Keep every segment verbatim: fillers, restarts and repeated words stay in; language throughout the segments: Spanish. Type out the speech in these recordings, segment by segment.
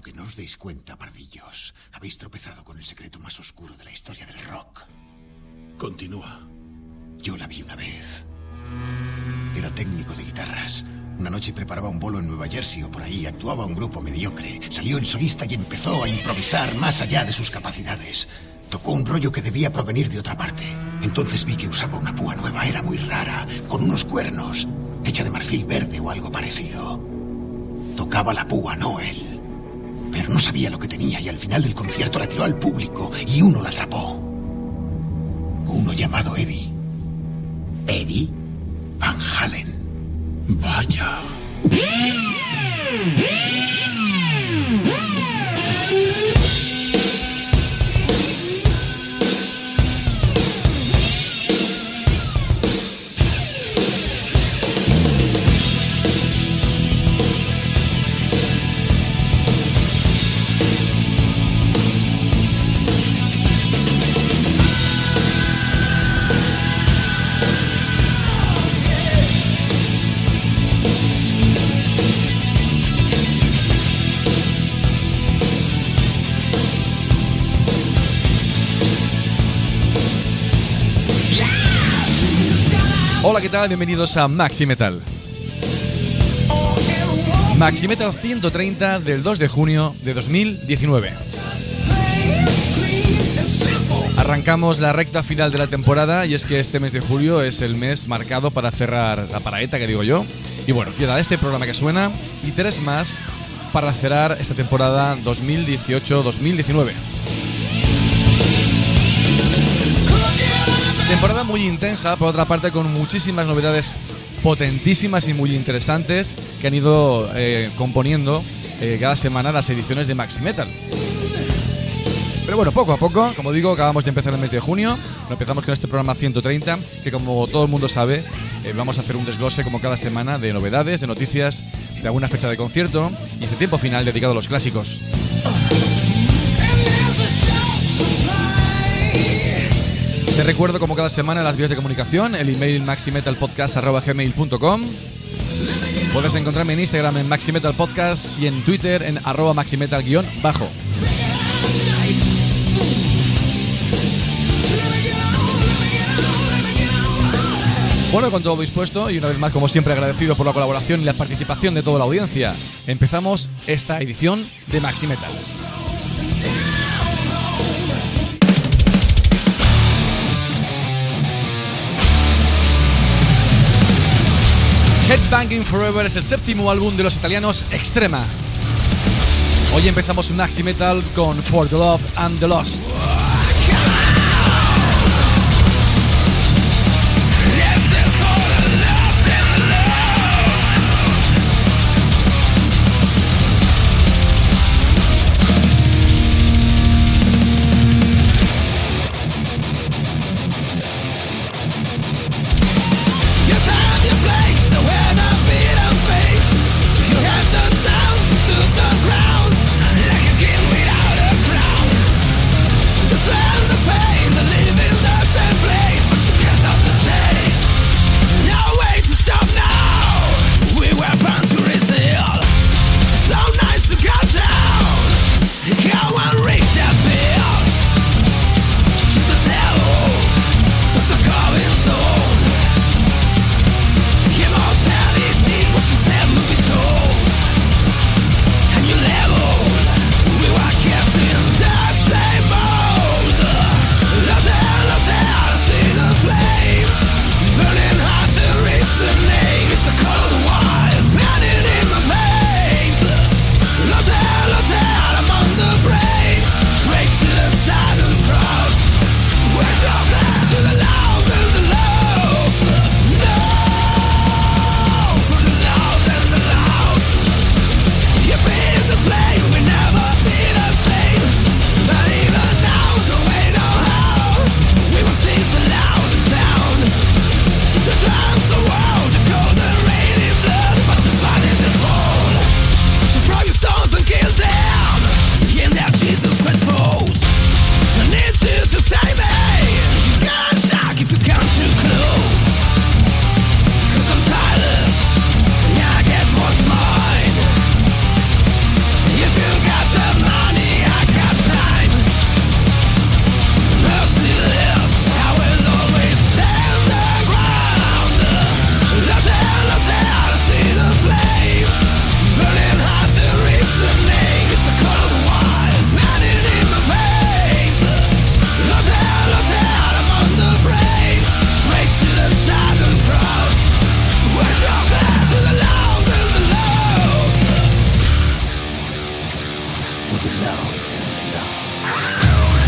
Aunque no os deis cuenta, pardillos, habéis tropezado con el secreto más oscuro de la historia del rock. Continúa. Yo la vi una vez. Era técnico de guitarras. Una noche preparaba un bolo en Nueva Jersey o por ahí, actuaba un grupo mediocre. Salió el solista y empezó a improvisar más allá de sus capacidades. Tocó un rollo que debía provenir de otra parte. Entonces vi que usaba una púa nueva, era muy rara, con unos cuernos, hecha de marfil verde o algo parecido. Tocaba la púa, no él. Pero no sabía lo que tenía y al final del concierto la tiró al público y uno la atrapó. Uno llamado Eddie. ¿Eddie? Van Halen. Vaya. Hola, ¿qué tal? Bienvenidos a Maxi Metal. Maxi Metal ciento treinta del dos de junio de dos mil diecinueve. Arrancamos la recta final de la temporada y es que este mes de julio es el mes marcado para cerrar la paraeta, que digo yo. Y bueno, queda este programa que suena y tres más para cerrar esta temporada dos mil dieciocho dos mil diecinueve. Temporada muy intensa, por otra parte, con muchísimas novedades potentísimas y muy interesantes que han ido eh, componiendo eh, cada semana las ediciones de Maxi Metal. Pero bueno, poco a poco, como digo, acabamos de empezar el mes de junio. Empezamos con este programa ciento treinta, que como todo el mundo sabe, eh, vamos a hacer un desglose como cada semana de novedades, de noticias, de alguna fecha de concierto y este tiempo final dedicado a los clásicos. Te recuerdo, como cada semana, las vías de comunicación: el email maximetalpodcast arroba gmail punto com. Puedes encontrarme en Instagram en maximetalpodcast y en Twitter en arroba maximetal guión bajo. Bueno, con todo dispuesto y una vez más, como siempre, agradecido por la colaboración y la participación de toda la audiencia, empezamos esta edición de Maxi Metal. Headbanging Forever es el séptimo álbum de los italianos Extrema. Hoy empezamos un Maxi Metal con For the Love and the Lost. The for the loud and the lost.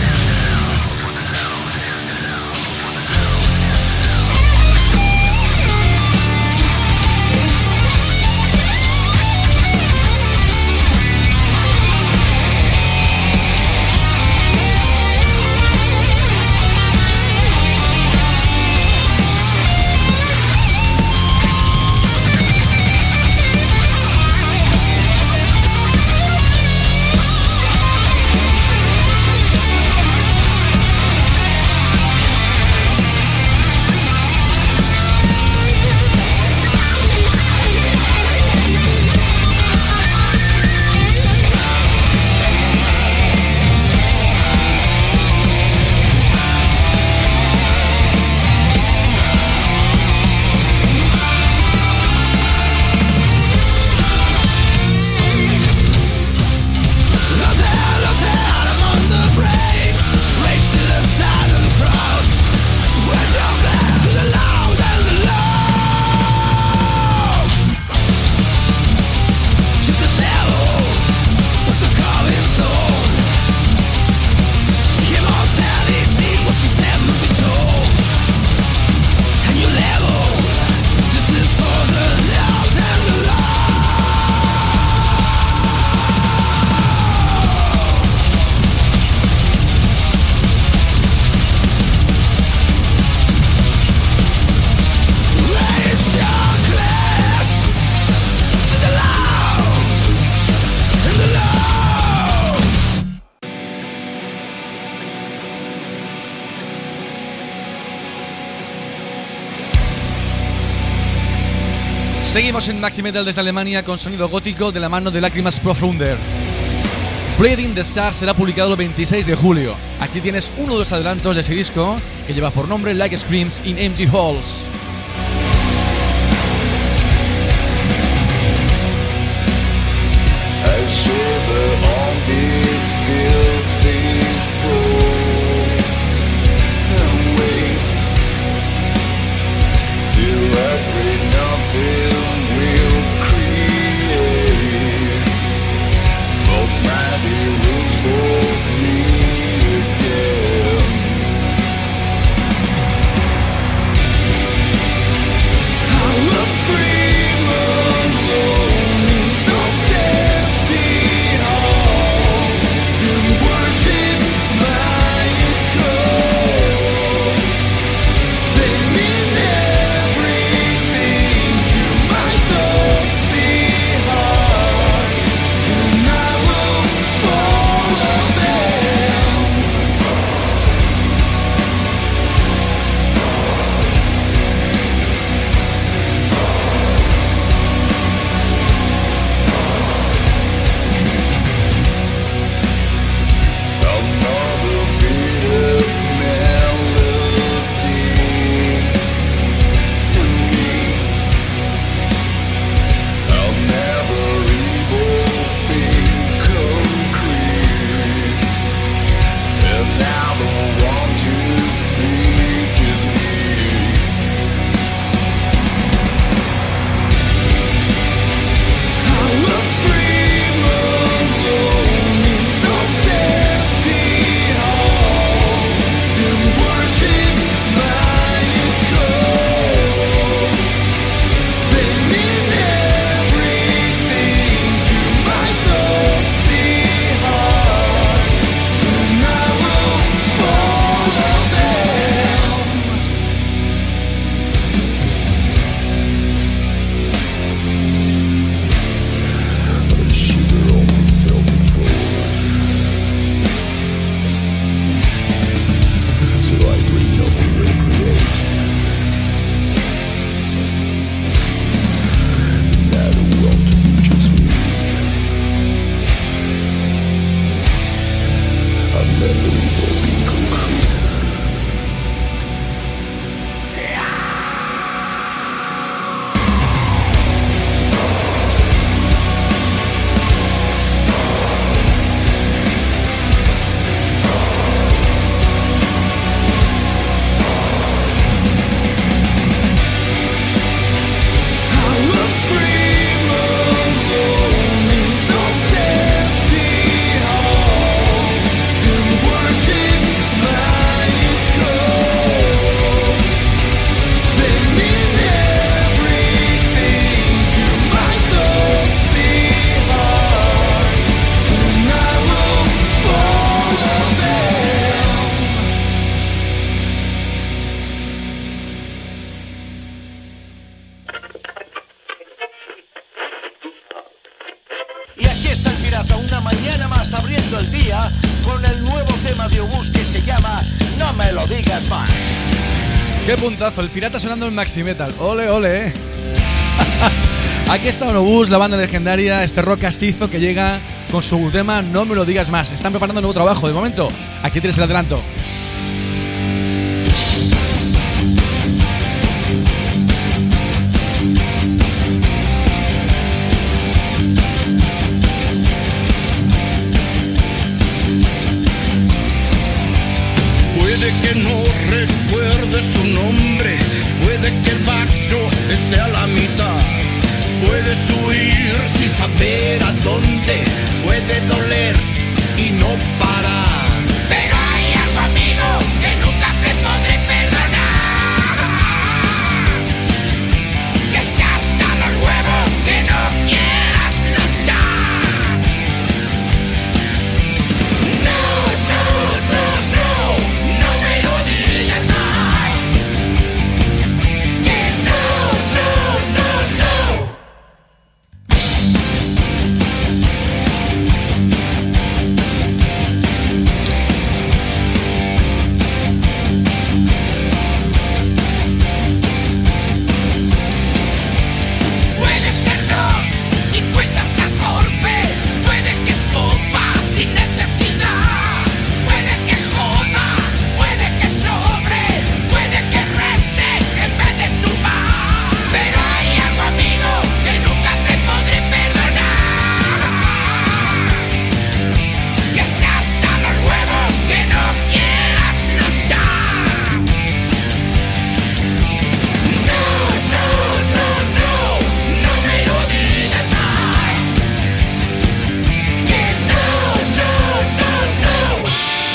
Seguimos en Maxi Metal desde Alemania con sonido gótico de la mano de Lacrimas Profunder. Bleeding the Stars será publicado el veintiséis de julio. Aquí tienes uno de los adelantos de ese disco que lleva por nombre Like Screams in Empty Halls. I shiver on this filthy floor and wait till every nothing will create most mighty rules for me again. estamos abriendo el día con el nuevo tema de Obús que se llama No me lo digas más. ¡Qué puntazo! El pirata sonando en Maxi Metal. ¡Ole, ole! Eh. Aquí está Obús, la banda legendaria, este rock castizo que llega con su tema No me lo digas más. Están preparando un nuevo trabajo. De momento, aquí tienes el adelanto. Puede que no recuerdes tu nombre, puede que el vaso esté a la mitad. Puedes huir sin saber a dónde, puede doler y no parar. Pero hay algo, amigo, que nunca te podré perdonar. Que es que hasta los huevos que no quieras luchar. No, no, no, no, no me lo digas más. Que no, no, no, no. Puede ser dos y cuenta hasta golpe. Puede que escupa sin necesidad. Puede que joda, puede que sobre, puede que reste en vez de sumar. Pero hay algo, amigo, que nunca te podré perdonar. Que es que hasta los huevos que no quieras luchar. No, no, no, no, no me lo digas más. Que no, no, no, no.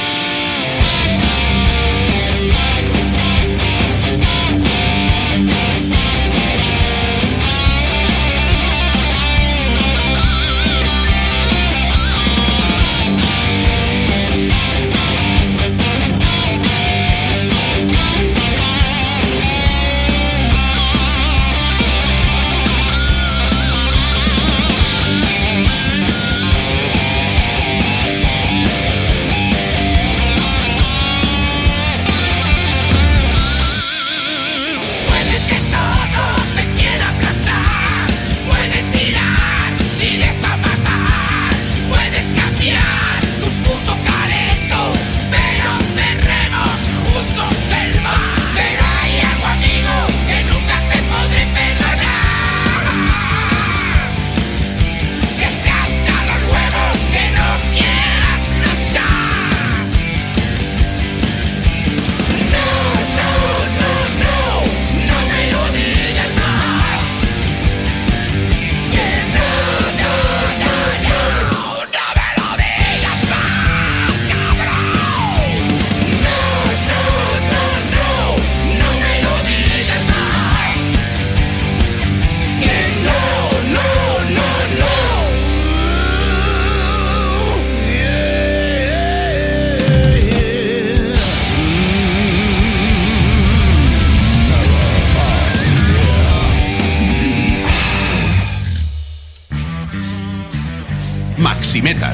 Puede que todo te quiera aplastar. Puedes tirar directo a matar. Puedes cambiar tu puto careto, pero cerremos juntos el mar. Pero hay algo, amigo, que nunca te podré perdonar. Que es que hasta los huevos que no quieras luchar. No, no, no, no, no me lo digas más. Que no, no, no, no, no me lo digas más, cabrón. No, no, no, no, no me lo digas más. Que no, no, no, no. Maxi Metal.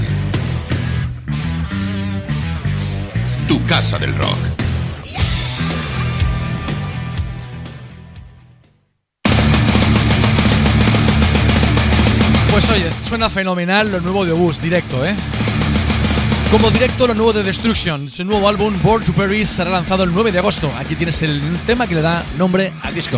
Tu casa del rock. Pues oye, suena fenomenal lo nuevo de Obús, directo, ¿eh? Como directo lo nuevo de Destruction. Su nuevo álbum, Born to Perish, será lanzado el nueve de agosto. Aquí tienes el tema que le da nombre al disco.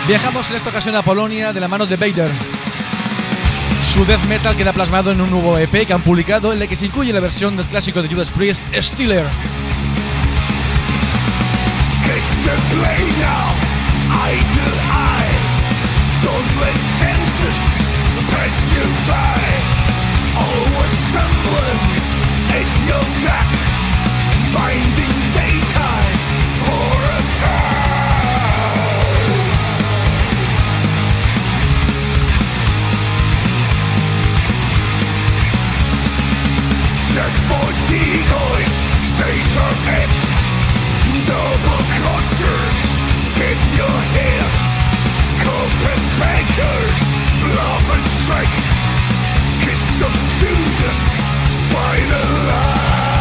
Viajamos en esta ocasión a Polonia de la mano de Vader. Su death metal queda plasmado en un nuevo E P que han publicado, en el que se incluye la versión del clásico de Judas Priest, Stealer. Check for decoys, station S. Double crossers, get your head. Carpet bankers, bluff and strike. Kiss of Judas, spider line.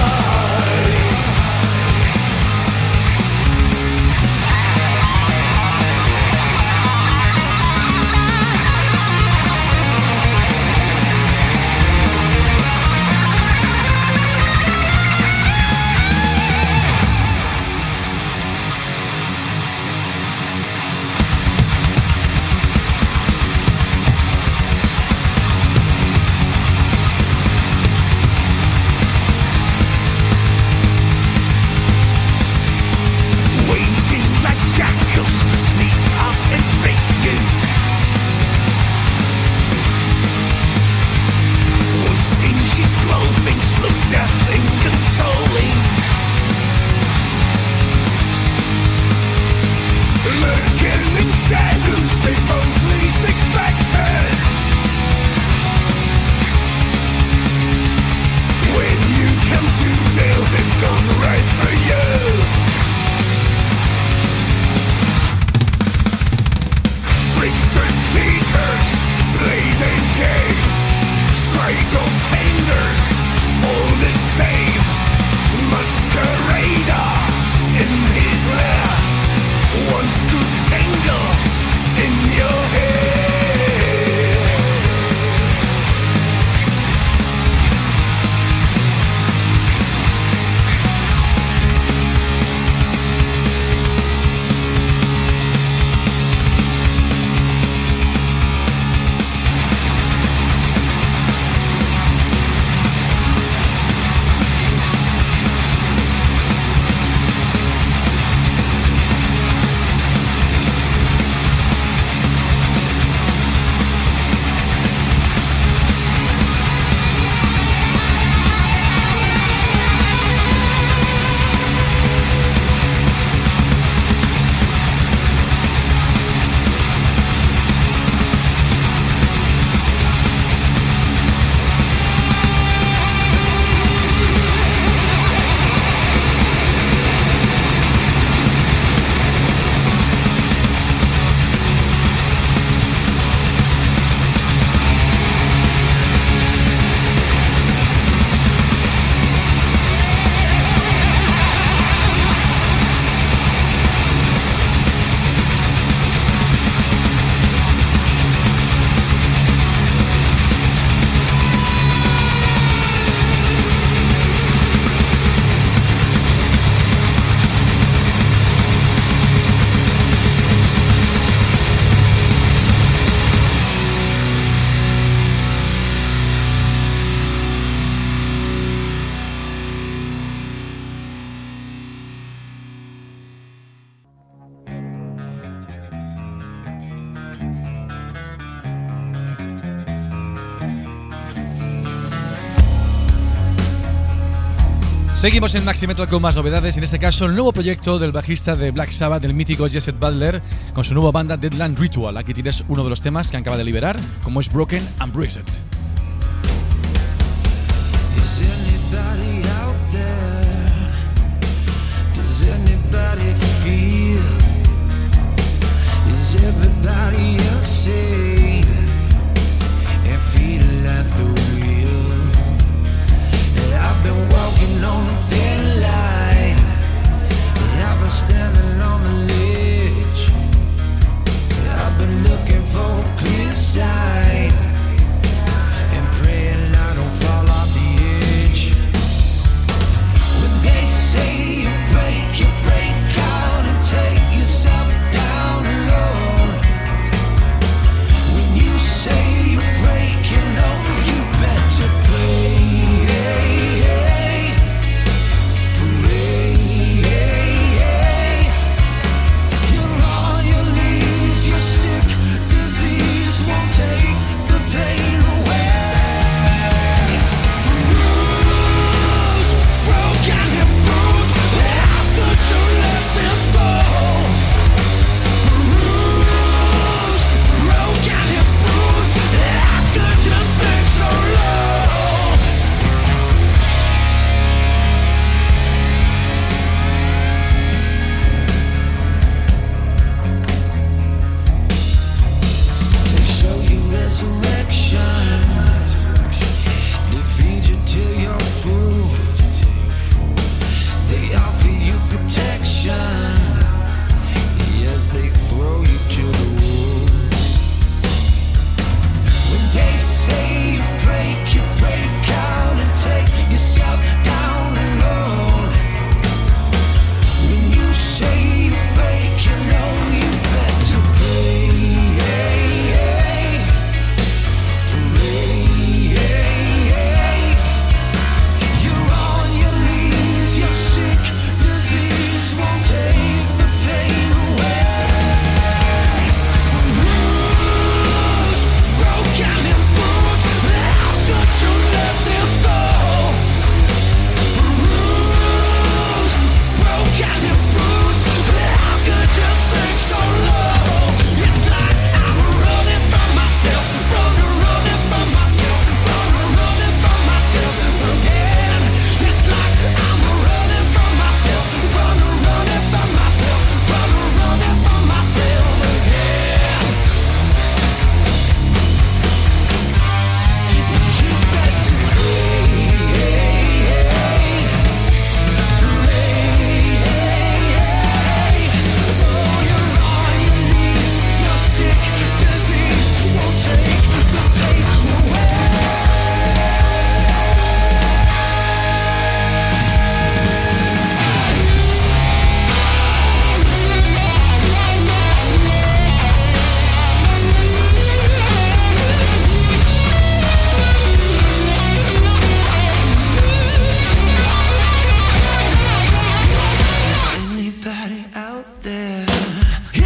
Seguimos en Maxi Metal con más novedades, en este caso el nuevo proyecto del bajista de Black Sabbath, el mítico Jesse Butler, con su nueva banda Deadland Ritual. Aquí tienes uno de los temas que acaba de liberar, como es Broken and Bruised. I've been walking on a thin line. I've been standing on the ledge. I've been looking for a clear sign and praying I don't fall off the edge.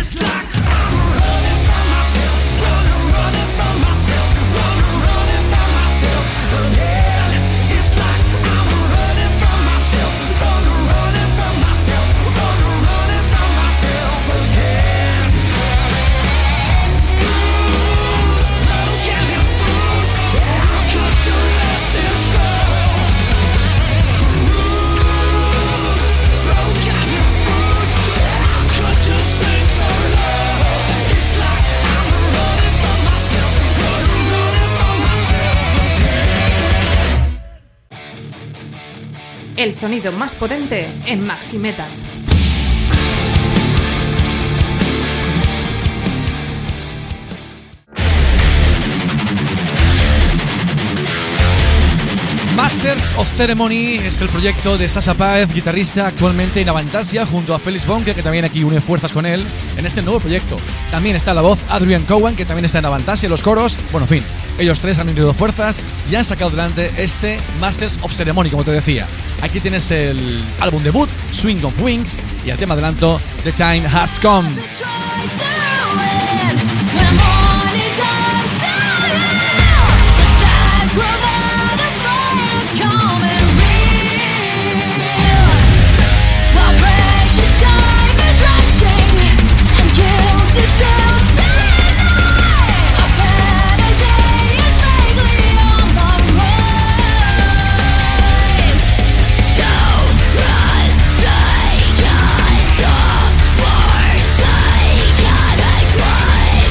El sonido más potente en Maxi Metal. Masters of Ceremony es el proyecto de Sasha Páez, guitarrista actualmente en Avantasia, junto a Félix Bonke, que también aquí une fuerzas con él en este nuevo proyecto. También está la voz Adrian Cowan, que también está en Avantasia, los coros. Bueno, en fin, ellos tres han unido fuerzas y han sacado adelante este Masters of Ceremony, como te decía. Aquí tienes el álbum debut, Swing of Wings, y el tema adelanto, The Time Has Come. Take on the force, take on the cry.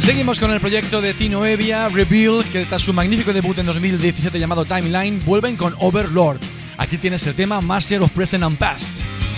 Seguimos con el proyecto de Tino Evia, Reveal, que tras su magnífico debut en dos mil diecisiete llamado Timeline, vuelven con Overlord. Aquí tienes el tema Master of Present and Past.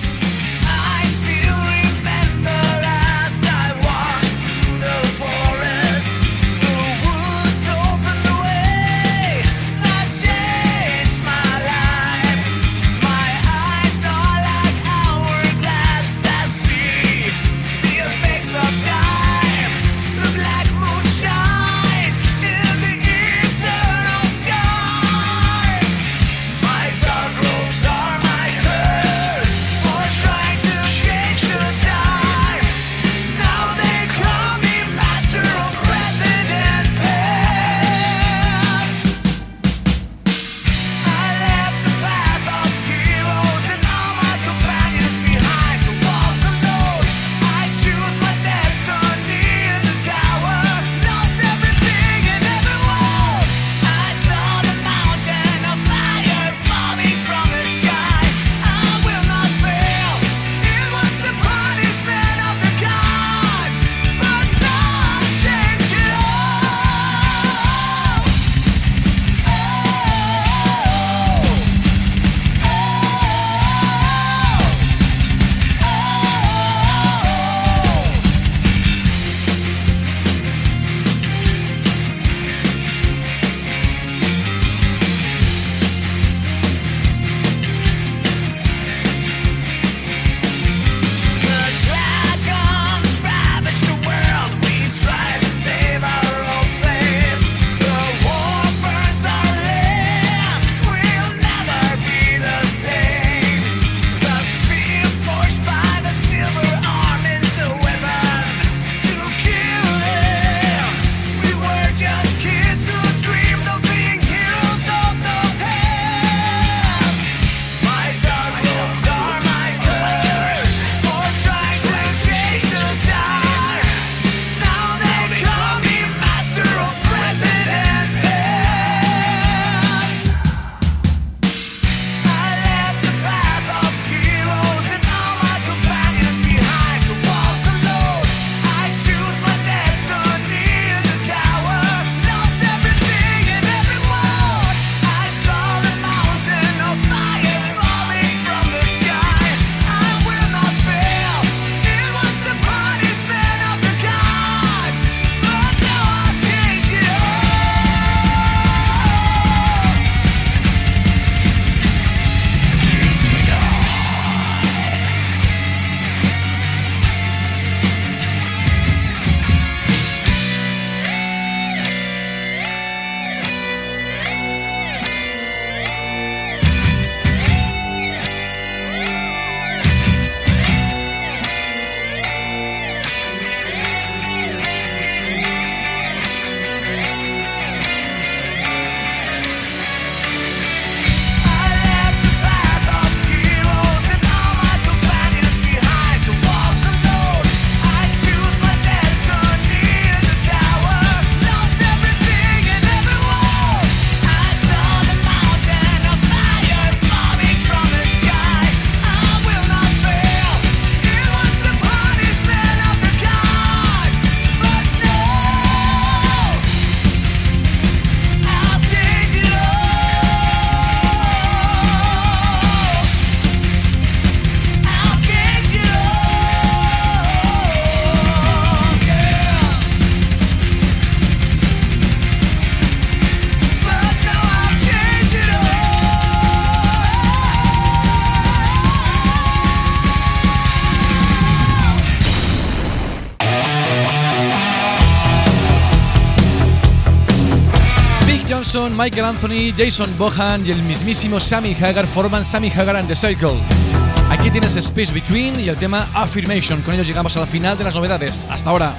Johnson, Michael Anthony, Jason Bohan y el mismísimo Sammy Hagar forman Sammy Hagar and the Circle. Aquí tienes Space Between y el tema Affirmation. Con ellos llegamos al final de las novedades. Hasta ahora.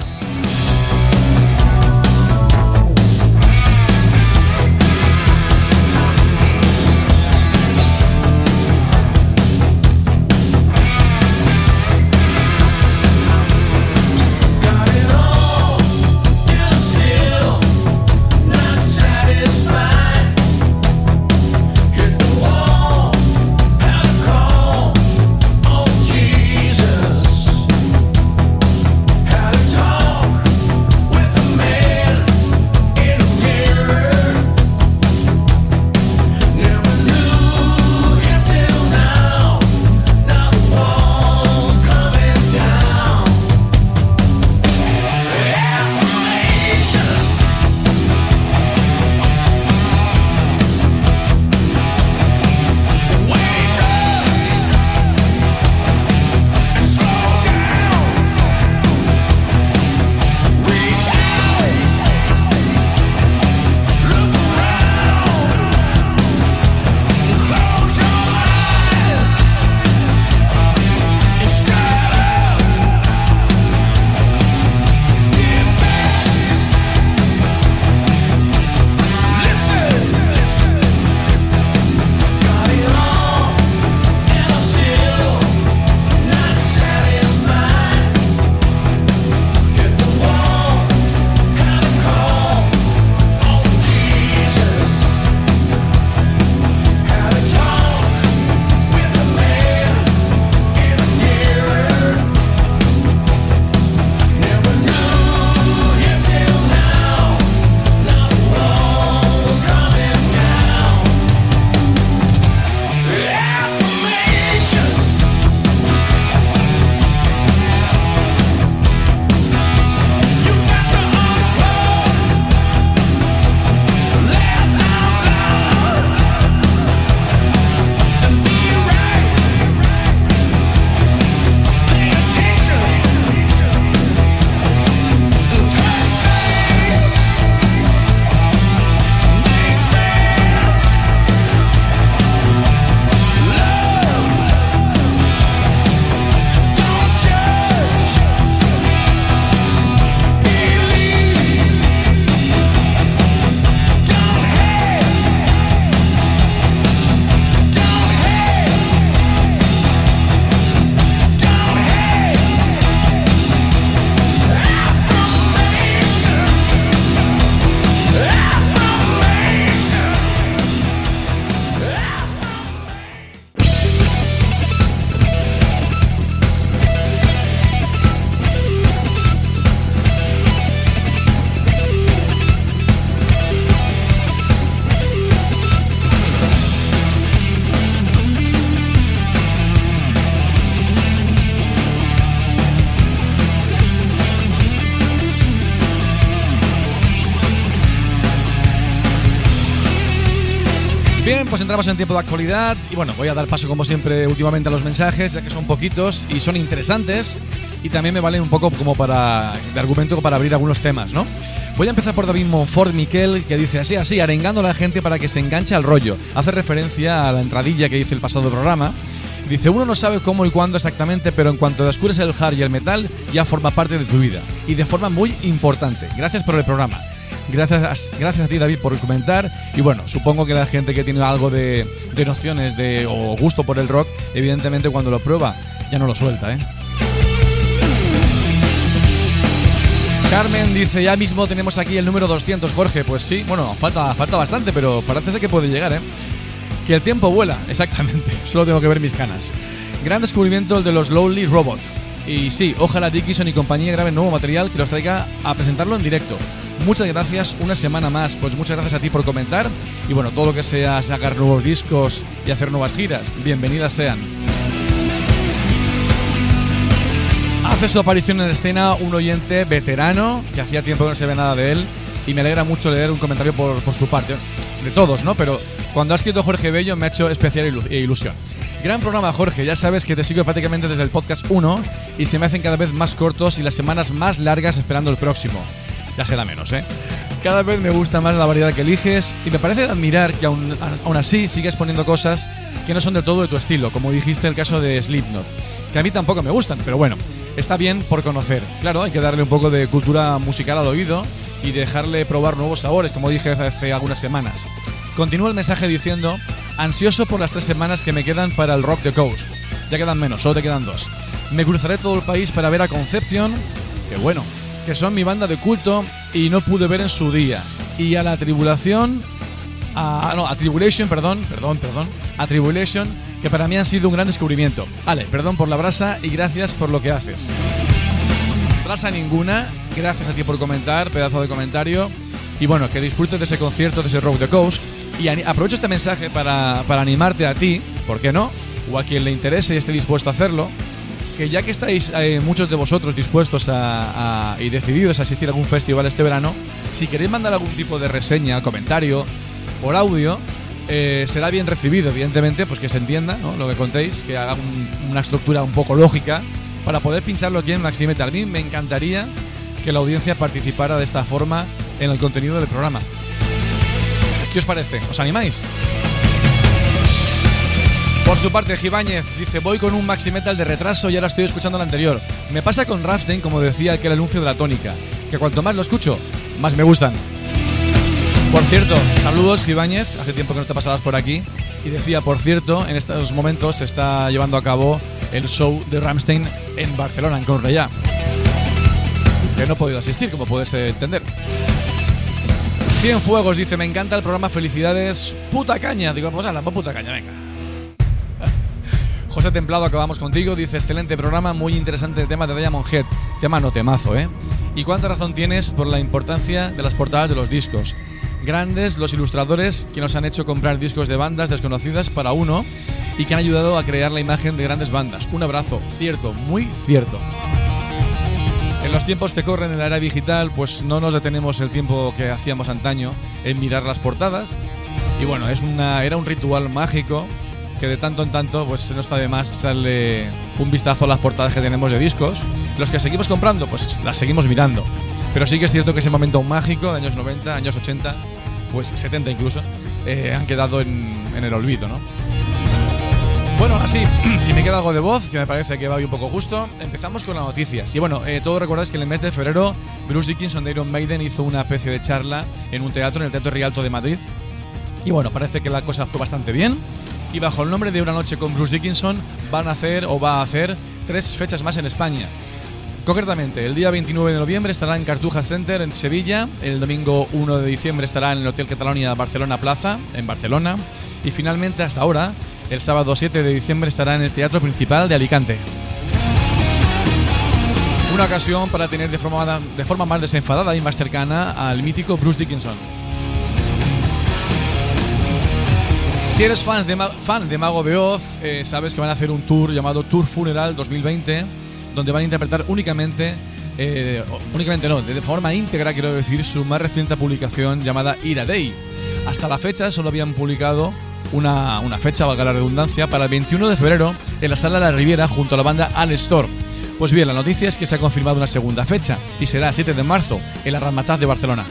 Talk Bien, pues entramos en tiempo de actualidad y bueno, voy a dar paso como siempre últimamente a los mensajes, ya que son poquitos y son interesantes y también me valen un poco como para de argumento para abrir algunos temas, ¿no? Voy a empezar por David Monfort Miquel, que dice así, así, arengando a la gente para que se enganche al rollo. Hace referencia a la entradilla que hice el pasado programa. Dice, uno no sabe cómo y cuándo exactamente, pero en cuanto descubres el hard y el metal, ya forma parte de tu vida. Y de forma muy importante. Gracias por el programa. Gracias, gracias a ti, David, por comentar. Y bueno, supongo que la gente que tiene algo de, de nociones de, o gusto por el rock, evidentemente cuando lo prueba ya no lo suelta, ¿eh? Carmen dice, ya mismo tenemos aquí el número doscientos, Jorge. Pues sí, bueno, falta, falta bastante, pero parece ser que puede llegar, ¿eh? Que el tiempo vuela, exactamente. Solo tengo que ver mis canas. Gran descubrimiento el de los Lonely Robot. Y sí, ojalá Dickinson y compañía graben nuevo material que los traiga a presentarlo en directo. Muchas gracias, una semana más. Pues muchas gracias a ti por comentar. Y bueno, todo lo que sea sacar nuevos discos y hacer nuevas giras, bienvenidas sean. Hace su aparición en escena un oyente veterano, que hacía tiempo que no se ve nada de él. Y me alegra mucho leer un comentario por, por su parte. De todos, ¿no? Pero cuando ha escrito Jorge Bello me ha hecho especial ilusión. Gran programa, Jorge. Ya sabes que te sigo prácticamente desde el podcast uno y se me hacen cada vez más cortos y las semanas más largas esperando el próximo. Ya será menos, ¿eh? Cada vez me gusta más la variedad que eliges y me parece de admirar que aún, aún así sigues poniendo cosas que no son del todo de tu estilo, como dijiste el caso de Slipknot, que a mí tampoco me gustan, pero bueno, está bien por conocer. Claro, hay que darle un poco de cultura musical al oído y dejarle probar nuevos sabores, como dije hace algunas semanas. Continúa el mensaje diciendo, ansioso por las tres semanas que me quedan para el Rock the Coast. Ya quedan menos, solo te quedan dos. Me cruzaré todo el país para ver a Concepción, que bueno, que son mi banda de culto y no pude ver en su día. Y a la Tribulación, a, no, a Tribulation, perdón, perdón, perdón, a Tribulation, que para mí han sido un gran descubrimiento. Ale, perdón por la brasa y gracias por lo que haces. Brasa ninguna, gracias a ti por comentar, pedazo de comentario. Y bueno, que disfrutes de ese concierto, de ese Rock the Coast. Y aprovecho este mensaje para, para animarte a ti, ¿por qué no? O a quien le interese y esté dispuesto a hacerlo, que ya que estáis eh, muchos de vosotros dispuestos a, a, y decididos a asistir a algún festival este verano, si queréis mandar algún tipo de reseña, comentario, por audio, eh, será bien recibido, evidentemente, pues que se entienda, ¿no?, lo que contéis, que haga un, una estructura un poco lógica para poder pincharlo aquí en Maximetal. A mí me encantaría que la audiencia participara de esta forma en el contenido del programa. ¿Qué os parece? ¿Os animáis? Por su parte, Gibáñez dice, voy con un Maximetal de retraso y ahora estoy escuchando el anterior. Me pasa con Rammstein, como decía aquel anuncio de la tónica, que cuanto más lo escucho, más me gustan. Por cierto, saludos, Gibáñez, hace tiempo que no te pasabas por aquí. Y decía, por cierto, en estos momentos se está llevando a cabo el show de Rammstein en Barcelona, en Cornellà, que no he podido asistir, como puedes entender. Cienfuegos dice, me encanta el programa, felicidades, puta caña. Digo, pues a la puta caña, venga. José Templado, acabamos contigo, dice, excelente programa, muy interesante el tema de Diamond Head. Tema no temazo, ¿eh? Y cuánta razón tienes por la importancia de las portadas de los discos. Grandes los ilustradores que nos han hecho comprar discos de bandas desconocidas para uno y que han ayudado a crear la imagen de grandes bandas. Un abrazo, cierto, muy cierto. En los tiempos que corren en la era digital, pues no nos detenemos el tiempo que hacíamos antaño en mirar las portadas. Y bueno, es una, era un ritual mágico que de tanto en tanto pues no está de más echarle un vistazo a las portadas que tenemos de discos. Los que seguimos comprando, pues las seguimos mirando. Pero sí que es cierto que ese momento mágico de años noventa, años ochenta, pues setenta incluso, eh, han quedado en, en el olvido, ¿no? Bueno, así, si me queda algo de voz, que me parece que va hoy un poco justo, empezamos con las noticias. Y bueno, eh, todos recordáis que en el mes de febrero Bruce Dickinson de Iron Maiden hizo una especie de charla en un teatro, en el Teatro Rialto de Madrid. Y bueno, parece que la cosa fue bastante bien. Y bajo el nombre de Una noche con Bruce Dickinson van a hacer o va a hacer tres fechas más en España. Concretamente, el día veintinueve de noviembre estará en Cartuja Center en Sevilla, el domingo uno de diciembre estará en el Hotel Catalonia Barcelona Plaza, en Barcelona, y finalmente hasta ahora, el sábado siete de diciembre estará en el Teatro Principal de Alicante. Una ocasión para tener de forma, de forma más desenfadada y más cercana al mítico Bruce Dickinson. Si eres fans de, fan de Mago de Oz, eh, sabes que van a hacer un tour llamado Tour Funeral dos mil veinte, donde van a interpretar únicamente, eh, únicamente no, de forma íntegra, quiero decir, su más reciente publicación llamada Ira Day. Hasta la fecha solo habían publicado una, una fecha, valga la redundancia, para el veintiuno de febrero en la Sala de la Riviera junto a la banda All Store. Pues bien, la noticia es que se ha confirmado una segunda fecha y será el siete de marzo en la Ramataz de Barcelona.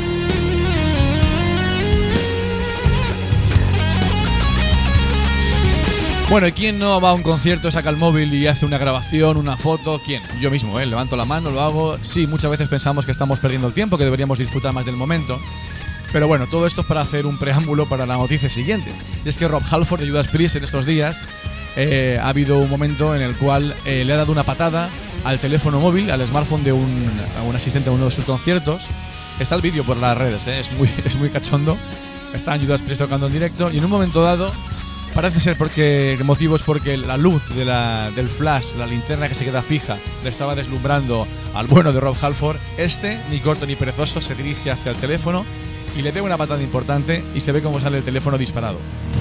Bueno, ¿y quién no va a un concierto, saca el móvil y hace una grabación, una foto? ¿Quién? Yo mismo, ¿eh? Levanto la mano, lo hago. Sí, muchas veces pensamos que estamos perdiendo el tiempo, que deberíamos disfrutar más del momento. Pero bueno, todo esto es para hacer un preámbulo para la noticia siguiente. Y es que Rob Halford de Judas Priest en estos días eh, ha habido un momento en el cual eh, le ha dado una patada al teléfono móvil, al smartphone de un, a un asistente a uno de sus conciertos. Está el vídeo por las redes, ¿eh? es, muy, es muy cachondo. Está Judas Priest tocando en directo y en un momento dado... Parece ser porque el motivo es porque la luz de la, del flash, la linterna que se queda fija, le estaba deslumbrando al bueno de Rob Halford. Este, ni corto ni perezoso, se dirige hacia el teléfono y le pega una patada importante y se ve cómo sale el teléfono disparado.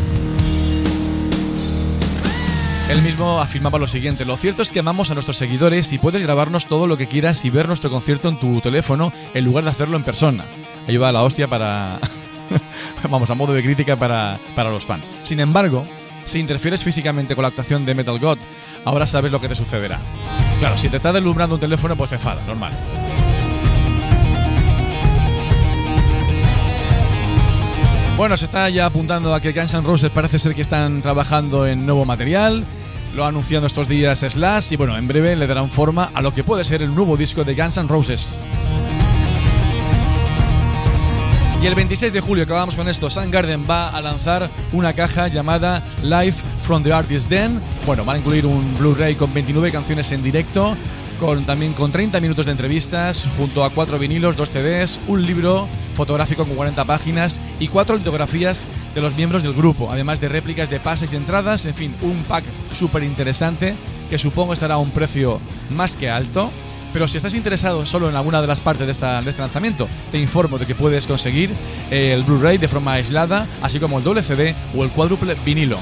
Él mismo afirmaba lo siguiente: lo cierto es que amamos a nuestros seguidores y puedes grabarnos todo lo que quieras y ver nuestro concierto en tu teléfono en lugar de hacerlo en persona. Ahí va la hostia para... Vamos, a modo de crítica para, para los fans. Sin embargo, si interfieres físicamente con la actuación de Metal God, ahora sabes lo que te sucederá. Claro, si te está deslumbrando un teléfono, pues te enfada, normal. Bueno, se está ya apuntando a que Guns N' Roses parece ser que están trabajando en nuevo material. Lo ha anunciado estos días Slash y bueno, en breve le darán forma a lo que puede ser el nuevo disco de Guns N' Roses. Y el veintiséis de julio, acabamos con esto, Soundgarden va a lanzar una caja llamada Live from the Artist's Den. Bueno, van a incluir un Blu-ray con veintinueve canciones en directo, con también con treinta minutos de entrevistas, junto a cuatro vinilos, dos C Ds, un libro fotográfico con cuarenta páginas y cuatro litografías de los miembros del grupo, además de réplicas de pases y entradas. En fin, un pack súper interesante que supongo estará a un precio más que alto. Pero si estás interesado solo en alguna de las partes de, esta, de este lanzamiento, te informo de que puedes conseguir el Blu-ray de forma aislada, así como el doble C D o el cuádruple vinilo.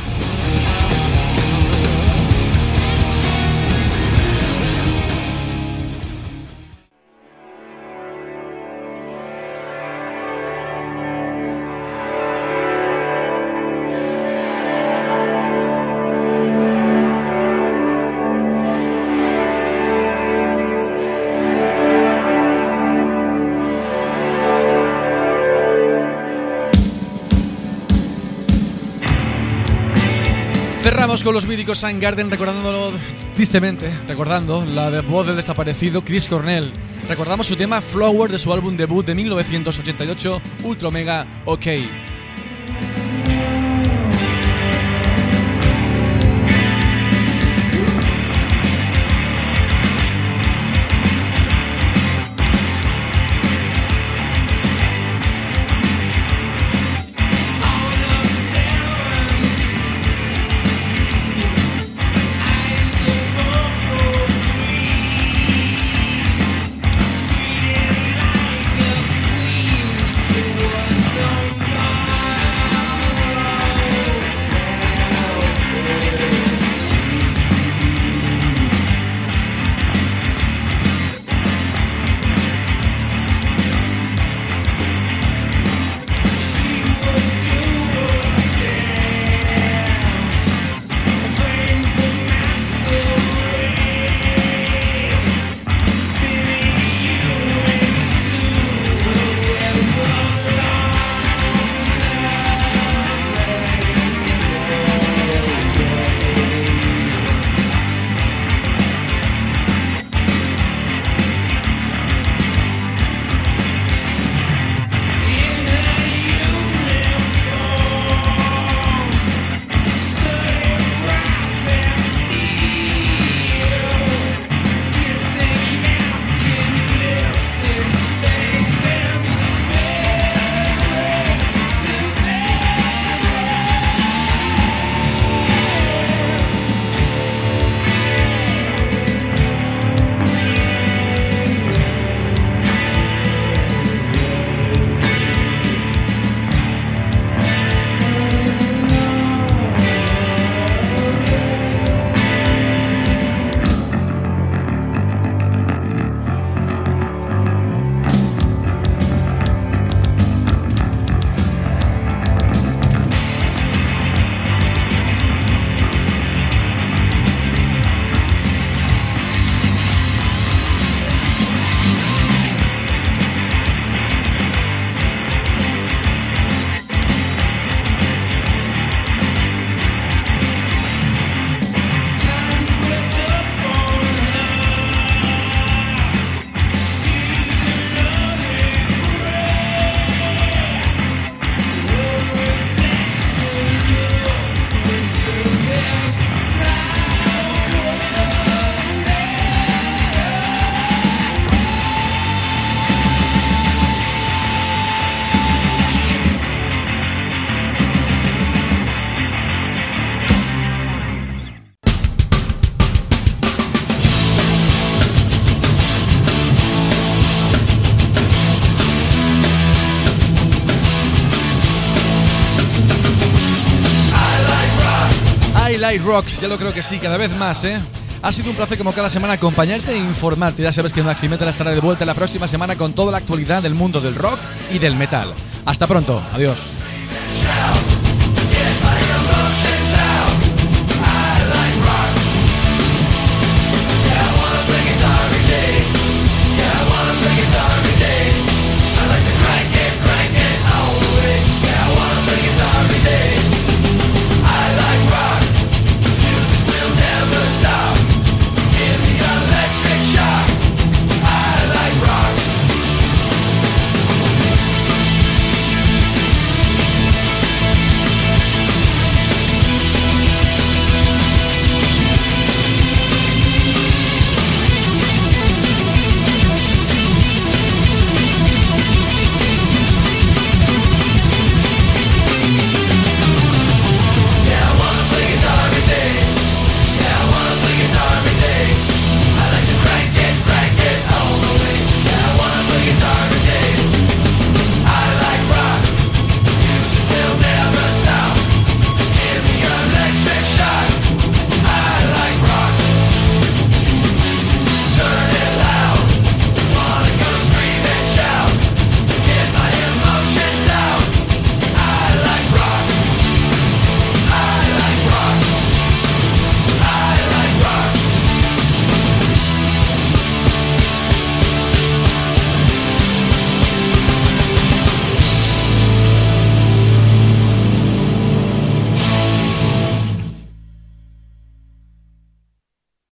Cerramos con los míticos Soundgarden recordándolo tristemente, recordando la de voz del desaparecido Chris Cornell. Recordamos su tema Flower de su álbum debut de mil novecientos ochenta y ocho, Ultra Omega OK. Light Rock, ya lo creo que sí, cada vez más, ¿eh? Ha sido un placer como cada semana acompañarte e informarte. Ya sabes que Maxi Metal estará de vuelta la próxima semana con toda la actualidad del mundo del rock y del metal. Hasta pronto, adiós.